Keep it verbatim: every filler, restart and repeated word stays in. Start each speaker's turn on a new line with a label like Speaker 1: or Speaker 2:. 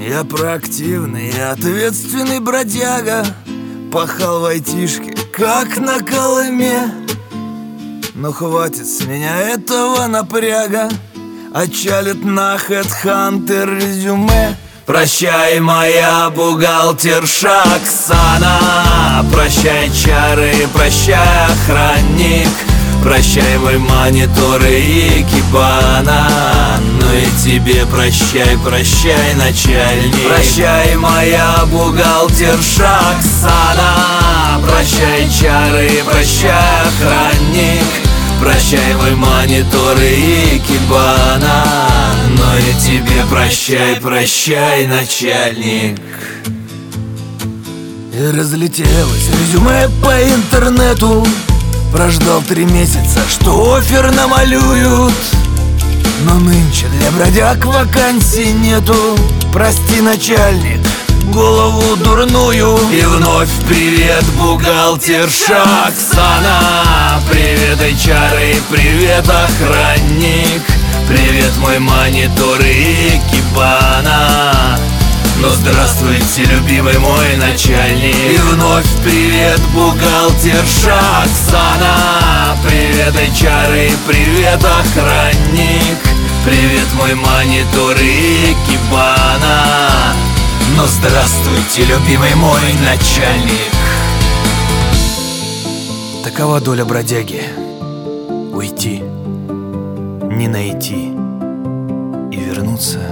Speaker 1: Я проактивный и ответственный бродяга, пахал в айтишке, как на Колыме. Но хватит с меня этого напряга, отчалит на HeadHunter резюме. Прощай, моя бухгалтерша Оксана, прощай, чары, прощай, охранник, прощай, мой монитор и кибана. Ну и тебе прощай, прощай, начальник. Прощай, моя бухгалтерша Оксана, прощай, чары, прощай, охранник, прощай, мой монитор и кибана. Но и тебе прощай, прощай, начальник. И разлетелось резюме по интернету. Прождал три месяца, что оффер намалюют. Но нынче для бродяг вакансий нету. Прости, начальник, голову дурную. И вновь привет, бухгалтерша Оксана, привет, эйч ар и привет, охранник, привет, мой монитор и кибана. Ну здравствуйте, любимый мой начальник. И вновь привет, бухгалтерша Оксана, привет, эйч ар и привет, охранник, привет, мой монитор и кибана. Ну здравствуйте, любимый мой начальник. Такова доля бродяги: уйти, не найти и вернуться